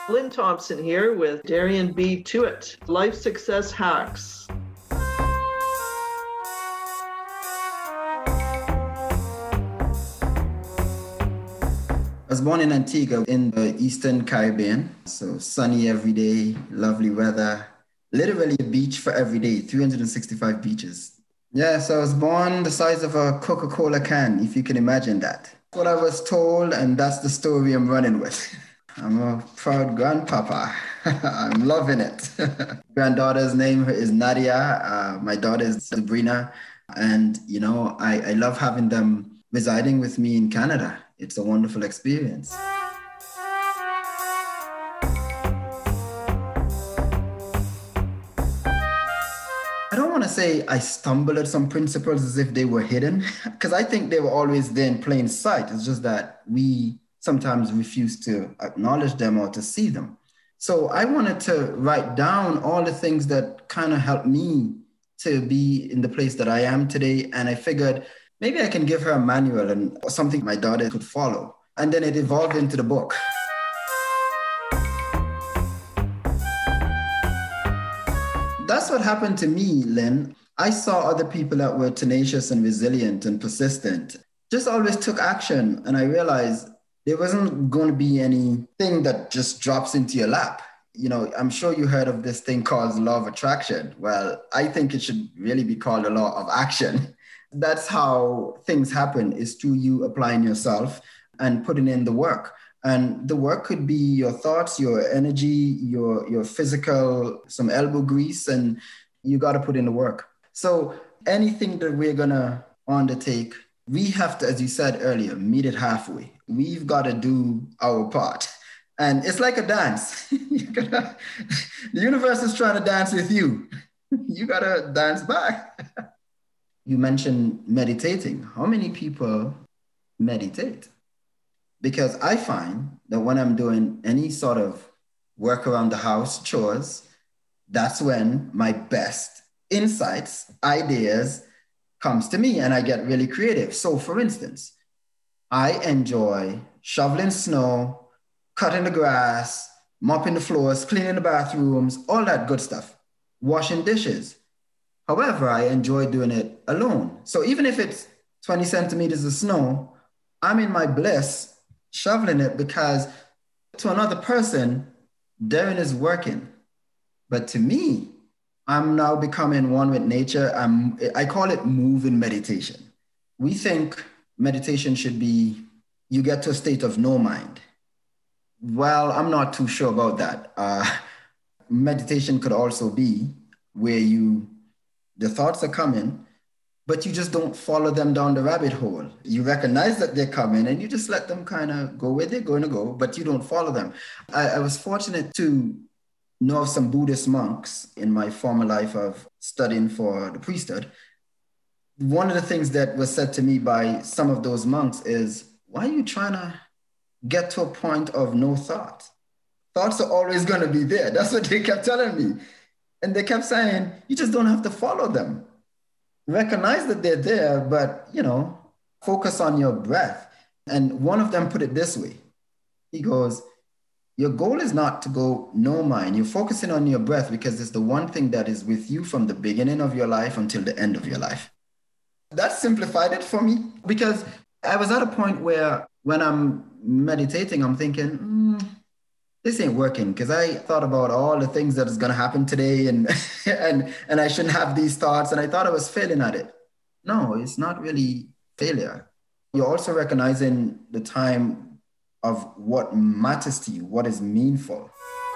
Lynn Thompson here with Darian B. Tuitt, Life Success Hacks. I was born in Antigua in the Eastern Caribbean. So sunny every day, lovely weather, literally a beach for every day, 365 beaches. Yeah, so I was born the size of a Coca-Cola can, if you can imagine that. That's what I was told, and that's the story I'm running with. I'm a proud grandpapa. I'm loving it. Granddaughter's name is Nadia. My daughter is Sabrina. And, I love having them residing with me in Canada. It's a wonderful experience. I don't want to say I stumbled at some principles as if they were hidden, because I think they were always there in plain sight. It's just that we sometimes refuse to acknowledge them or to see them. So I wanted to write down all the things that kind of helped me to be in the place that I am today. And I figured maybe I can give her a manual and something my daughter could follow. And then it evolved into the book. That's what happened to me, Lynn. I saw other people that were tenacious and resilient and persistent, just always took action. And I realized there wasn't going to be anything that just drops into your lap. I'm sure you heard of this thing called law of attraction. Well, I think it should really be called the law of action. That's how things happen, is through you applying yourself and putting in the work. And the work could be your thoughts, your energy, your physical, some elbow grease, and you got to put in the work. So anything that we're going to undertake, we have to, as you said earlier, meet it halfway. We've got to do our part. And it's like a dance. The universe is trying to dance with you. You got to dance back. You mentioned meditating. How many people meditate? Because I find that when I'm doing any sort of work around the house, chores, that's when my best insights, ideas comes to me and I get really creative. So for instance, I enjoy shoveling snow, cutting the grass, mopping the floors, cleaning the bathrooms, all that good stuff, washing dishes. However, I enjoy doing it alone. So even if it's 20 centimeters of snow, I'm in my bliss shoveling it, because to another person, Darren is working. But to me, I'm now becoming one with nature. I call it moving meditation. We think meditation should be, you get to a state of no mind. Well, I'm not too sure about that. Meditation could also be where the thoughts are coming, but you just don't follow them down the rabbit hole. You recognize that they're coming and you just let them kind of go where they're going to go, but you don't follow them. I was fortunate to know of some Buddhist monks in my former life of studying for the priesthood. One of the things that was said to me by some of those monks is, why are you trying to get to a point of no thought? Thoughts are always going to be there. That's what they kept telling me. And they kept saying, you just don't have to follow them. Recognize that they're there, but, focus on your breath. And one of them put it this way. He goes, your goal is not to go no mind. You're focusing on your breath because it's the one thing that is with you from the beginning of your life until the end of your life. That simplified it for me, because I was at a point where when I'm meditating, I'm thinking, this ain't working, because I thought about all the things that is going to happen today and, and I shouldn't have these thoughts. And I thought I was failing at it. No, it's not really failure. You're also recognizing the time of what matters to you, what is meaningful.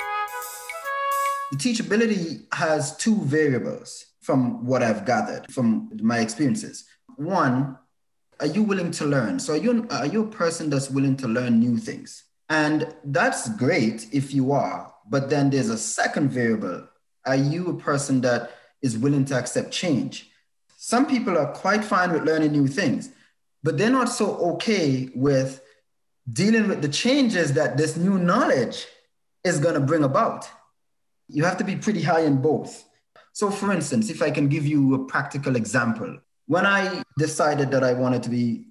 The teachability has two variables from what I've gathered from my experiences. One, are you willing to learn? So are you a person that's willing to learn new things? And that's great if you are, but then there's a second variable. Are you a person that is willing to accept change? Some people are quite fine with learning new things, but they're not so okay with dealing with the changes that this new knowledge is going to bring about. You have to be pretty high in both. So for instance, if I can give you a practical example, when I decided that I wanted to be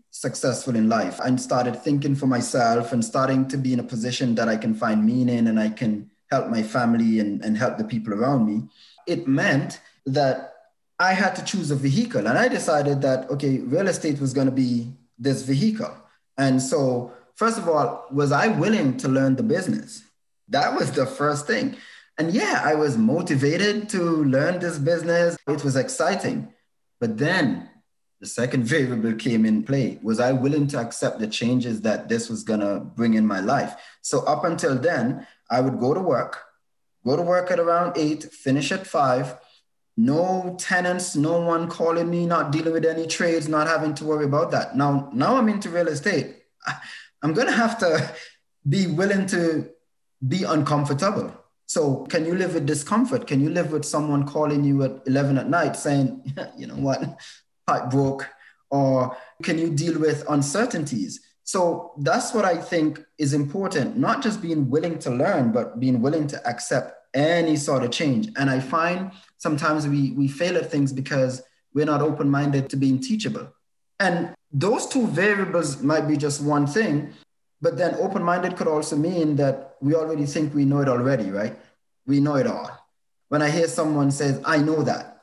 successful in life and started thinking for myself and starting to be in a position that I can find meaning and I can help my family and help the people around me, it meant that I had to choose a vehicle. And I decided that, okay, real estate was going to be this vehicle. And so, first of all, was I willing to learn the business? That was the first thing. And yeah, I was motivated to learn this business. It was exciting. But then the second variable came in play. Was I willing to accept the changes that this was going to bring in my life? So up until then, I would go to work at around 8, finish at 5. No tenants, no one calling me, not dealing with any trades, not having to worry about that. Now I'm into real estate. I'm going to have to be willing to be uncomfortable. So can you live with discomfort? Can you live with someone calling you at 11 at night saying, you know what, pipe broke? Or can you deal with uncertainties? So that's what I think is important, not just being willing to learn, but being willing to accept any sort of change. And I find sometimes we fail at things because we're not open-minded to being teachable. And those two variables might be just one thing, but then open-minded could also mean that we already think we know it already, right? We know it all. When I hear someone says, I know that,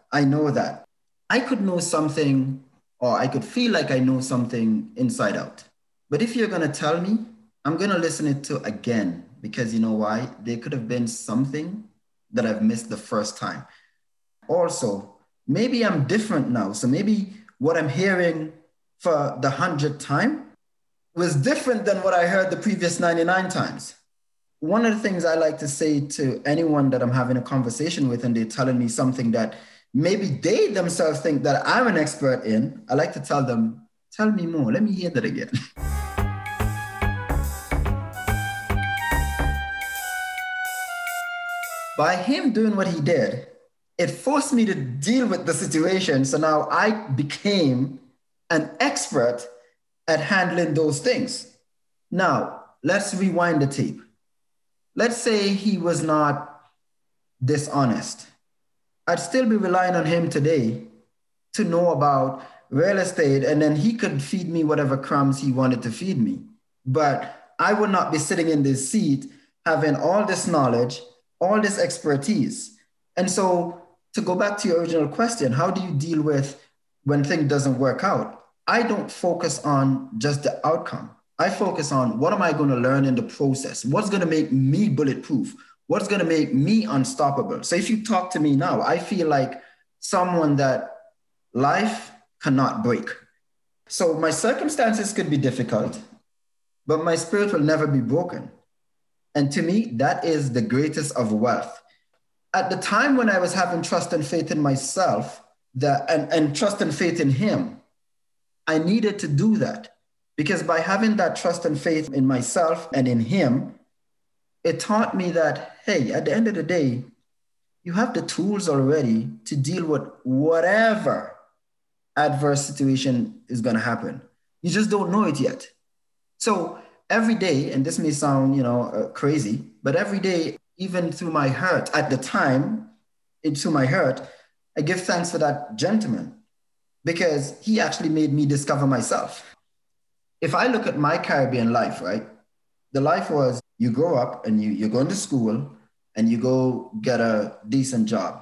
I could know something, or I could feel like I know something inside out. But if you're going to tell me, I'm going to listen it to again, because you know why? There could have been something that I've missed the first time. Also, maybe I'm different now. So maybe what I'm hearing for the 100th time was different than what I heard the previous 99 times. One of the things I like to say to anyone that I'm having a conversation with and they're telling me something that maybe they themselves think that I'm an expert in, I like to tell them, tell me more, let me hear that again. By him doing what he did, it forced me to deal with the situation. So now I became an expert at handling those things. Now, let's rewind the tape. Let's say he was not dishonest. I'd still be relying on him today to know about real estate, and then he could feed me whatever crumbs he wanted to feed me. But I would not be sitting in this seat having all this knowledge, all this expertise. And so to go back to your original question, how do you deal with when things doesn't work out? I don't focus on just the outcome. I focus on what am I going to learn in the process? What's going to make me bulletproof? What's going to make me unstoppable? So if you talk to me now, I feel like someone that life cannot break. So my circumstances could be difficult, but my spirit will never be broken. And to me, that is the greatest of wealth. At the time when I was having trust and faith in myself and trust and faith in him, I needed to do that. Because by having that trust and faith in myself and in him, it taught me that, hey, at the end of the day, you have the tools already to deal with whatever adverse situation is going to happen. You just don't know it yet. So every day, and this may sound, crazy, but every day, even through my hurt, at the time, through my hurt, I give thanks for that gentleman because he actually made me discover myself. If I look at my Caribbean life, right, the life was you grow up and you're going to school and you go get a decent job.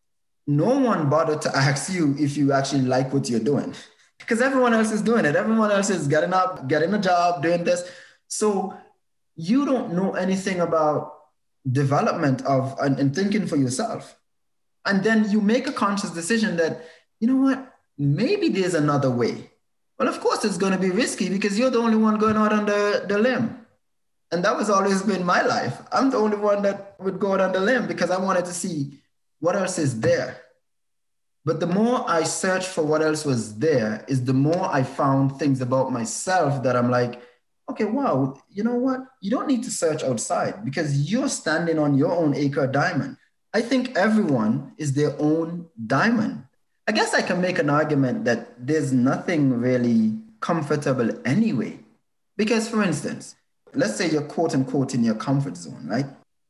No one bothered to ask you if you actually like what you're doing because everyone else is doing it. Everyone else is getting up, getting a job, doing this. So you don't know anything about development of and thinking for yourself. And then you make a conscious decision that, you know what, maybe there's another way. Well, of course, it's going to be risky because you're the only one going out on the limb. And that was always been my life. I'm the only one that would go out on the limb because I wanted to see what else is there. But the more I searched for what else was there is the more I found things about myself that I'm like, okay, wow, you know what? You don't need to search outside because you're standing on your own acre diamond. I think everyone is their own diamond. I guess I can make an argument that there's nothing really comfortable anyway. Because for instance, let's say you're quote unquote in your comfort zone, right?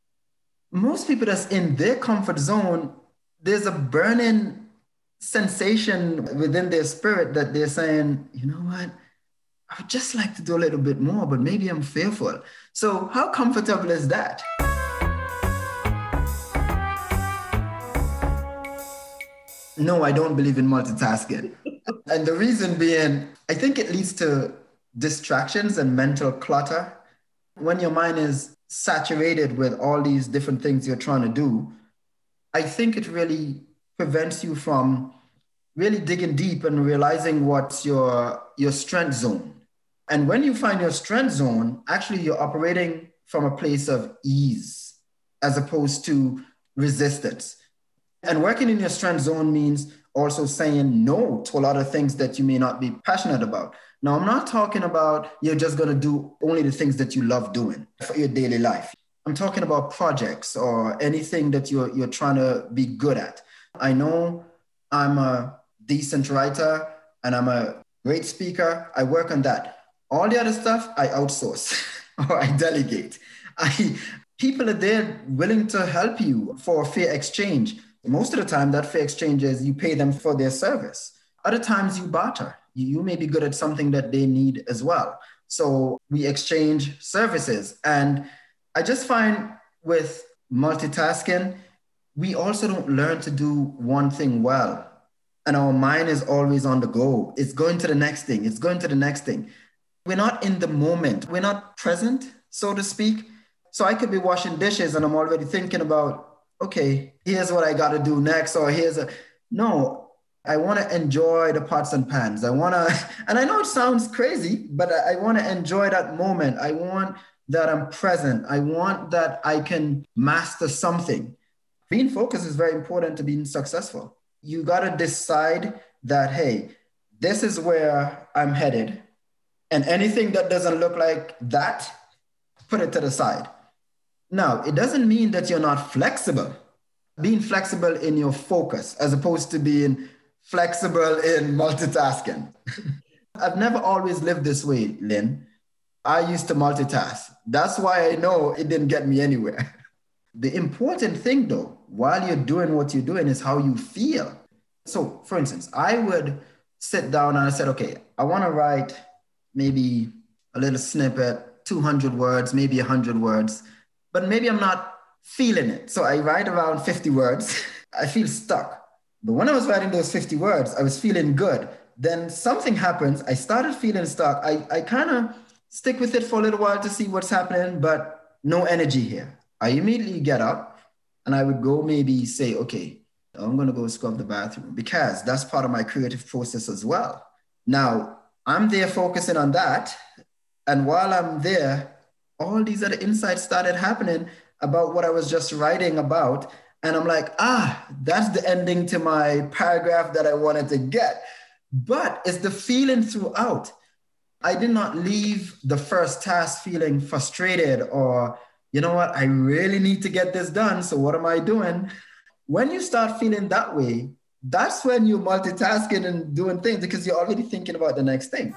Most people that's in their comfort zone, there's a burning sensation within their spirit that they're saying, you know what? I would just like to do a little bit more, but maybe I'm fearful. So how comfortable is that? No, I don't believe in multitasking. And the reason being, I think it leads to distractions and mental clutter. When your mind is saturated with all these different things you're trying to do, I think it really prevents you from really digging deep and realizing what's your strength zone. And when you find your strength zone, actually you're operating from a place of ease as opposed to resistance. And working in your strength zone means also saying no to a lot of things that you may not be passionate about. Now, I'm not talking about you're just going to do only the things that you love doing for your daily life. I'm talking about projects or anything that you're trying to be good at. I know I'm a decent writer and I'm a great speaker. I work on that. All the other stuff, I outsource or I delegate. People are there willing to help you for a fair exchange. Most of the time, that fair exchange is you pay them for their service. Other times you barter. You may be good at something that they need as well. So we exchange services. And I just find with multitasking, we also don't learn to do one thing well. And our mind is always on the go. It's going to the next thing. It's going to the next thing. We're not in the moment. We're not present, so to speak. So I could be washing dishes and I'm already thinking about, okay, here's what I got to do next, or no, I want to enjoy the pots and pans. And I know it sounds crazy, but I want to enjoy that moment. I want that I'm present. I want that I can master something. Being focused is very important to being successful. You got to decide that, hey, this is where I'm headed. And anything that doesn't look like that, put it to the side. Now, it doesn't mean that you're not flexible. Being flexible in your focus as opposed to being flexible in multitasking. I've never always lived this way, Lynn. I used to multitask. That's why I know it didn't get me anywhere. The important thing, though, while you're doing what you're doing is how you feel. So, for instance, I would sit down and I said, okay, I want to write maybe a little snippet, 200 words, maybe 100 words, but maybe I'm not feeling it. So I write around 50 words. I feel stuck. But when I was writing those 50 words, I was feeling good. Then something happens. I started feeling stuck. I kind of stick with it for a little while to see what's happening, but no energy here. I immediately get up and I would go maybe say, okay, I'm going to go scrub the bathroom because that's part of my creative process as well. Now, I'm there focusing on that. And while I'm there, all these other insights started happening about what I was just writing about. And I'm like, that's the ending to my paragraph that I wanted to get. But it's the feeling throughout. I did not leave the first task feeling frustrated or, you know what, I really need to get this done. So what am I doing? When you start feeling that way, that's when you're multitasking and doing things because you're already thinking about the next thing.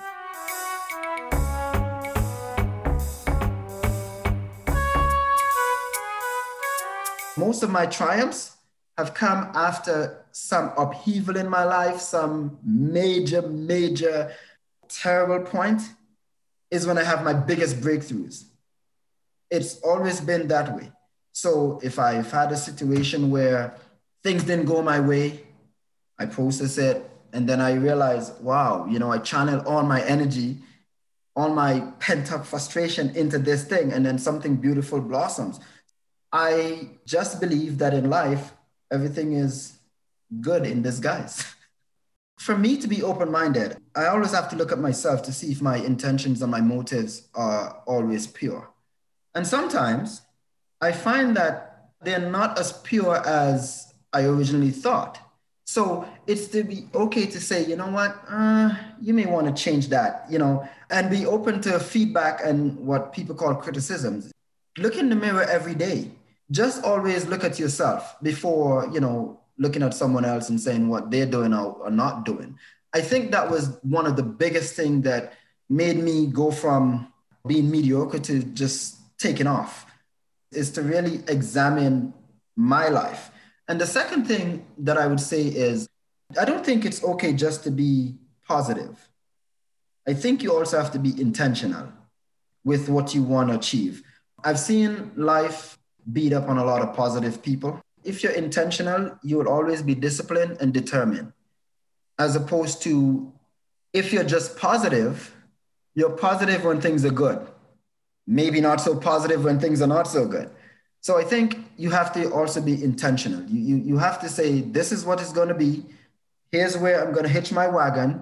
Most of my triumphs have come after some upheaval in my life, some major, terrible point is when I have my biggest breakthroughs. It's always been that way. So if I've had a situation where things didn't go my way, I process it, and then I realize, wow, I channel all my energy, all my pent-up frustration into this thing, and then something beautiful blossoms. I just believe that in life, everything is good in disguise. For me to be open-minded, I always have to look at myself to see if my intentions and my motives are always pure. And sometimes I find that they're not as pure as I originally thought. So it's to be okay to say, you know what, you may want to change that, and be open to feedback and what people call criticisms. Look in the mirror every day. Just always look at yourself before, looking at someone else and saying what they're doing or not doing. I think that was one of the biggest things that made me go from being mediocre to just taking off, is to really examine my life. And the second thing that I would say is, I don't think it's okay just to be positive. I think you also have to be intentional with what you want to achieve. I've seen life beat up on a lot of positive people. If you're intentional, you will always be disciplined and determined, as opposed to if you're just positive, you're positive when things are good, maybe not so positive when things are not so good. So I think you have to also be intentional. You have to say, this is what it's going to be. Here's where I'm going to hitch my wagon.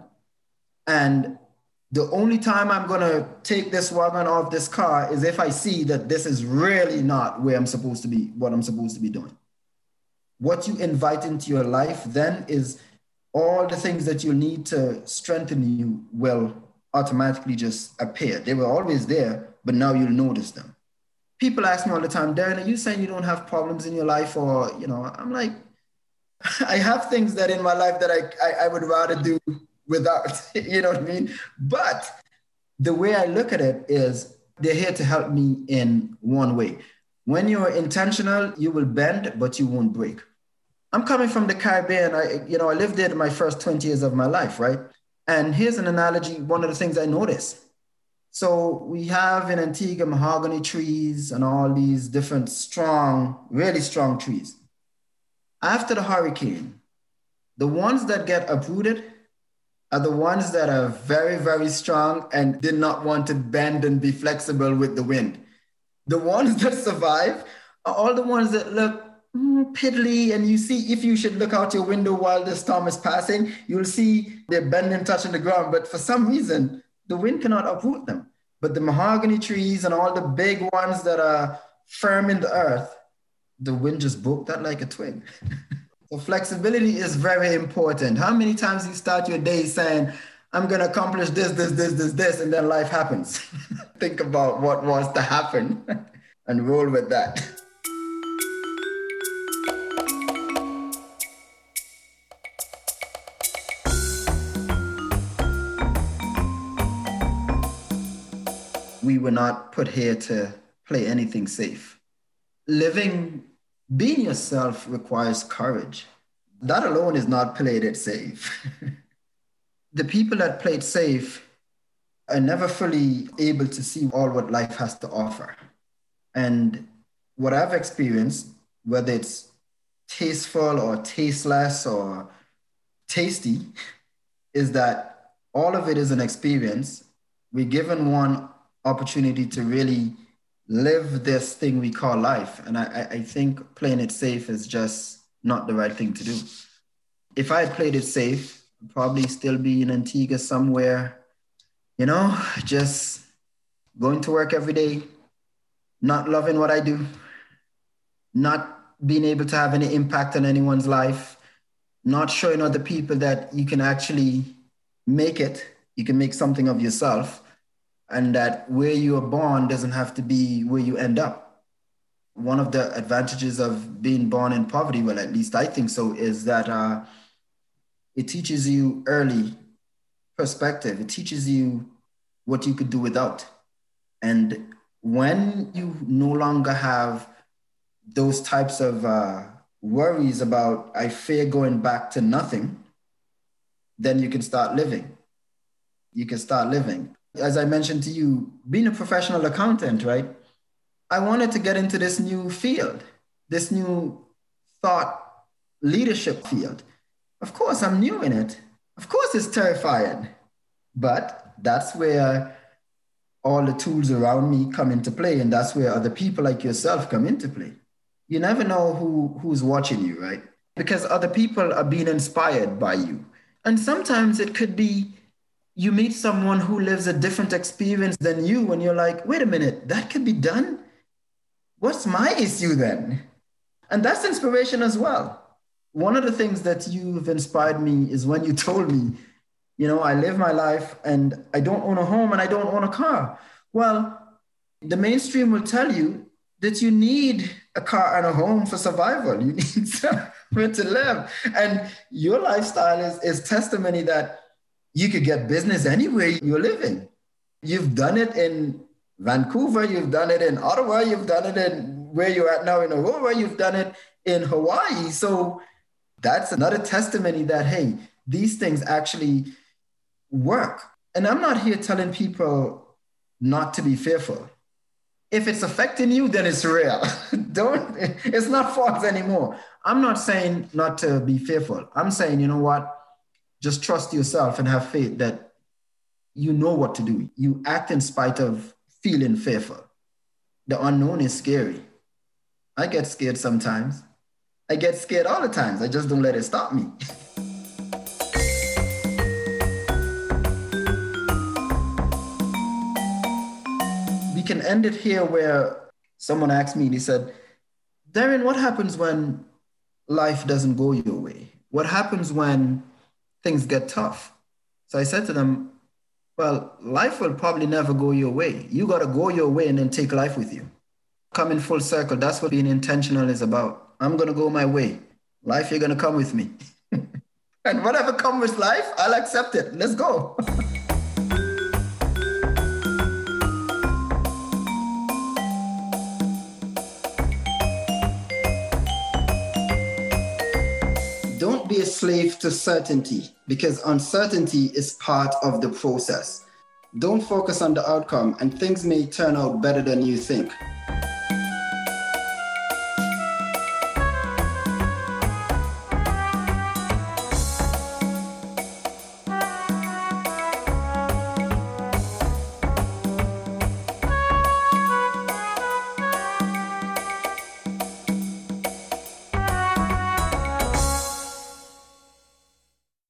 And the only time I'm going to take this wagon off this car is if I see that this is really not where I'm supposed to be, what I'm supposed to be doing. What you invite into your life then is all the things that you need to strengthen you will automatically just appear. They were always there, but now you'll notice them. People ask me all the time, Darren, are you saying you don't have problems in your life? Or, I'm like, I have things that in my life that I would rather do without, you know what I mean? But the way I look at it is they're here to help me in one way. When you're intentional, you will bend, but you won't break. I'm coming from the Caribbean. I lived there my first 20 years of my life, right? And here's an analogy, one of the things I noticed. So we have in Antigua mahogany trees and all these different strong, really strong trees. After the hurricane, the ones that get uprooted are the ones that are very, very strong and did not want to bend and be flexible with the wind. The ones that survive are all the ones that look piddly, and you see, if you should look out your window while the storm is passing, you'll see they're bending, touching the ground, but for some reason, the wind cannot uproot them. But the mahogany trees and all the big ones that are firm in the earth, the wind just broke that like a twig. So flexibility is very important. How many times you start your day saying, I'm going to accomplish this, and then life happens. Think about what wants to happen and roll with that. We were not put here to play anything safe. Being yourself requires courage. That alone is not played it safe. The people that played safe are never fully able to see all what life has to offer. And what I've experienced, whether it's tasteful or tasteless or tasty, is that all of it is an experience. We're given one opportunity to really live this thing we call life. And I think playing it safe is just not the right thing to do. If I had played it safe, I'd probably still be in Antigua somewhere, just going to work every day, not loving what I do, not being able to have any impact on anyone's life, not showing other people that you can actually make it, you can make something of yourself, and that where you are born doesn't have to be where you end up. One of the advantages of being born in poverty, well, at least I think so, is that it teaches you early perspective. It teaches you what you could do without. And when you no longer have those types of worries about, I fear going back to nothing, then you can start living. You can start living. As I mentioned to you, being a professional accountant, right? I wanted to get into this new field, this new thought leadership field. Of course, I'm new in it. Of course, it's terrifying, but that's where all the tools around me come into play. And that's where other people like yourself come into play. You never know who's watching you, right? Because other people are being inspired by you. And sometimes it could be you meet someone who lives a different experience than you, and you're like, wait a minute, that could be done? What's my issue then? And that's inspiration as well. One of the things that you've inspired me is when you told me, I live my life and I don't own a home and I don't own a car. Well, the mainstream will tell you that you need a car and a home for survival. You need somewhere to live. And your lifestyle is testimony that you could get business anywhere you're living. You've done it in Vancouver, you've done it in Ottawa, you've done it in where you're at now in Aurora, you've done it in Hawaii. So that's another testimony that, hey, these things actually work. And I'm not here telling people not to be fearful. If it's affecting you, then it's real. It's not false anymore. I'm not saying not to be fearful. I'm saying, you know what? Just trust yourself and have faith that you know what to do. You act in spite of feeling fearful. The unknown is scary. I get scared sometimes. I get scared all the times. I just don't let it stop me. We can end it here where someone asked me, and he said, Darren, what happens when life doesn't go your way? What happens when things get tough? So I said to them, well, life will probably never go your way. You got to go your way and then take life with you. Come in full circle. That's what being intentional is about. I'm going to go my way. Life, you're going to come with me. And whatever comes with life, I'll accept it. Let's go. Don't be a slave to certainty, because uncertainty is part of the process. Don't focus on the outcome, and things may turn out better than you think.